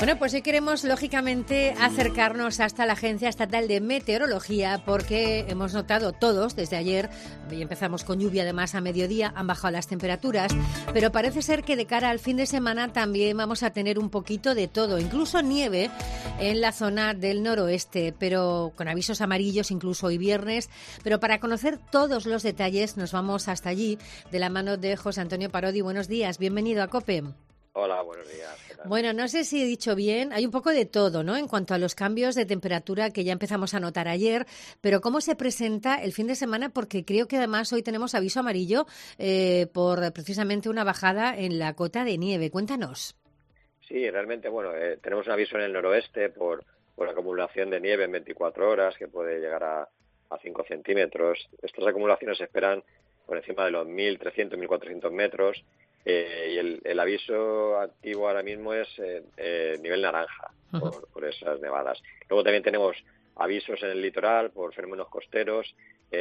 Bueno, pues hoy queremos, lógicamente, acercarnos hasta la Agencia Estatal de Meteorología porque hemos notado todos, desde ayer, y empezamos con lluvia además a mediodía, han bajado las temperaturas, pero parece ser que de cara al fin de semana también vamos a tener un poquito de todo, incluso nieve en la zona del noroeste, pero con avisos amarillos incluso hoy viernes. Pero para conocer todos los detalles nos vamos hasta allí, de la mano de José Antonio Parodi. Buenos días, bienvenido a COPE. Hola, buenos días. ¿Qué tal? Bueno, no sé si he dicho bien, hay un poco de todo, ¿no?, en cuanto a los cambios de temperatura que ya empezamos a notar ayer, pero ¿cómo se presenta el fin de semana? Porque creo que además hoy tenemos aviso amarillo por precisamente una bajada en la cota de nieve. Cuéntanos. Sí, realmente, tenemos un aviso en el noroeste por acumulación de nieve en 24 horas que puede llegar a 5 centímetros. Estas acumulaciones se esperan por encima de los 1.300, 1.400 metros. Y el aviso activo ahora mismo es nivel naranja por esas nevadas. Luego también tenemos avisos en el litoral por fenómenos costeros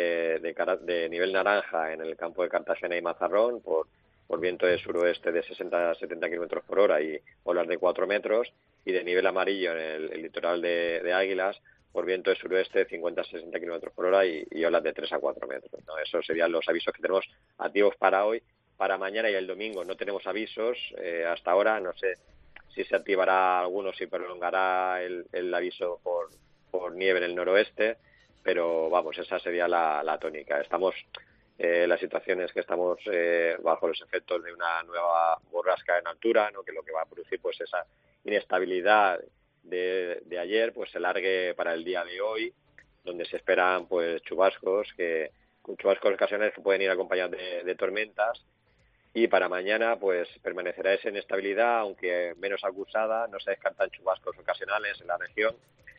de nivel naranja en el campo de Cartagena y Mazarrón por viento de suroeste de 60 a 70 kilómetros por hora y olas de 4 metros, y de nivel amarillo en el litoral de Águilas por viento de suroeste de 50 a 60 kilómetros por hora y olas de 3 a 4 metros, ¿no? Esos serían los avisos que tenemos activos para hoy. Para mañana y el domingo no tenemos avisos hasta ahora. No sé si se activará alguno, si prolongará el aviso por nieve en el noroeste, pero vamos, esa sería la tónica. La situación es que estamos bajo los efectos de una nueva borrasca en altura, ¿no?, que lo que va a producir pues esa inestabilidad de ayer pues se largue para el día de hoy, donde se esperan pues chubascos ocasionales que pueden ir acompañados de tormentas. Y para mañana pues permanecerá esa inestabilidad, aunque menos acusada. No se descartan chubascos ocasionales en la región,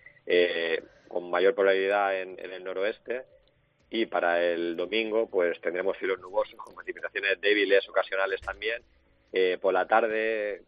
con mayor probabilidad en el noroeste. Y para el domingo pues tendremos cielos nubosos con precipitaciones débiles ocasionales también. Por la tarde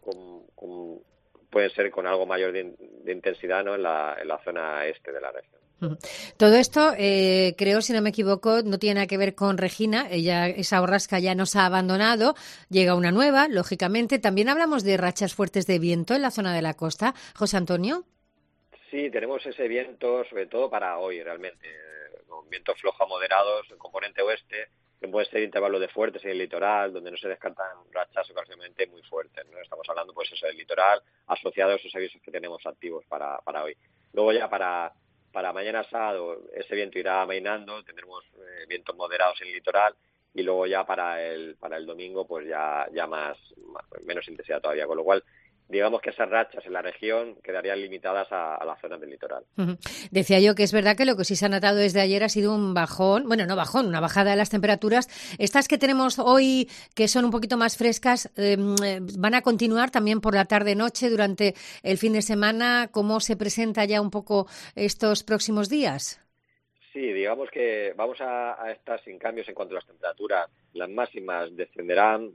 pueden ser con algo mayor de intensidad, ¿no?, en la zona este de la región. Todo esto, creo, si no me equivoco, no tiene nada que ver con Regina. Esa borrasca ya nos ha abandonado. Llega una nueva, lógicamente. También hablamos de rachas fuertes de viento en la zona de la costa. José Antonio. Sí, tenemos ese viento, sobre todo para hoy, realmente. Con vientos flojos a moderados, el componente oeste, que puede ser intervalos de fuertes en el litoral, donde no se descartan rachas ocasionalmente muy fuertes, ¿no? Estamos hablando, pues eso, del litoral, asociado a esos avisos que tenemos activos para hoy. Luego ya para mañana sábado ese viento irá amainando, tendremos vientos moderados en el litoral, y luego ya para el domingo pues ya menos intensidad todavía, con lo cual digamos que esas rachas en la región quedarían limitadas a las zonas del litoral. Decía yo que es verdad que lo que sí se ha notado desde ayer ha sido un bajón, una bajada de las temperaturas. Estas que tenemos hoy, que son un poquito más frescas, ¿van a continuar también por la tarde-noche durante el fin de semana? ¿Cómo se presenta ya un poco estos próximos días? Sí, digamos que vamos a estar sin cambios en cuanto a las temperaturas. Las máximas descenderán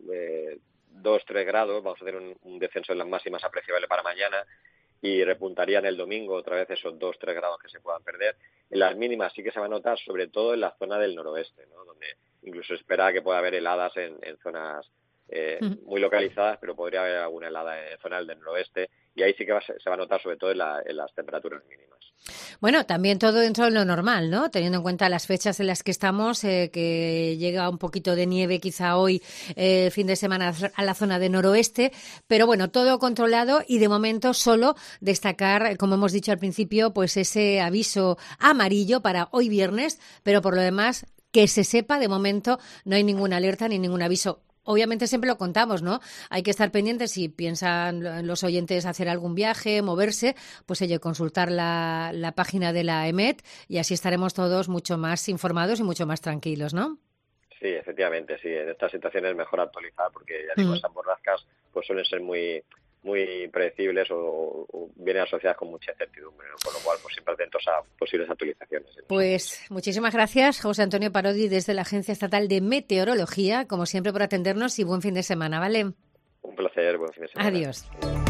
2-3 grados, vamos a tener un descenso en las máximas apreciable para mañana, y repuntarían el domingo otra vez esos 2-3 grados que se puedan perder. En las mínimas sí que se va a notar, sobre todo en la zona del noroeste, ¿no?, donde incluso se espera que pueda haber heladas en zonas muy localizadas, pero podría haber alguna helada en zonas del noroeste, y ahí sí que se va a notar sobre todo en las temperaturas mínimas. Bueno, también todo dentro de lo normal, ¿no?, teniendo en cuenta las fechas en las que estamos, que llega un poquito de nieve quizá hoy, fin de semana, a la zona de noroeste, pero bueno, todo controlado, y de momento solo destacar, como hemos dicho al principio, pues ese aviso amarillo para hoy viernes, pero por lo demás, que se sepa, de momento no hay ninguna alerta ni ningún aviso. Obviamente siempre lo contamos, ¿no? Hay que estar pendientes si piensan los oyentes hacer algún viaje, moverse, pues consultar la página de la EMET, y así estaremos todos mucho más informados y mucho más tranquilos, ¿no? Sí, efectivamente, sí. En estas situaciones es mejor actualizar porque, ya digo, esas borrascas pues suelen ser muy predecibles o vienen asociadas con mucha incertidumbre, ¿no? Por lo cual pues siempre atentos a posibles actualizaciones. Pues muchísimas gracias, José Antonio Parodi, desde la Agencia Estatal de Meteorología, como siempre, por atendernos, y buen fin de semana, ¿vale? Un placer, buen fin de semana. Adiós.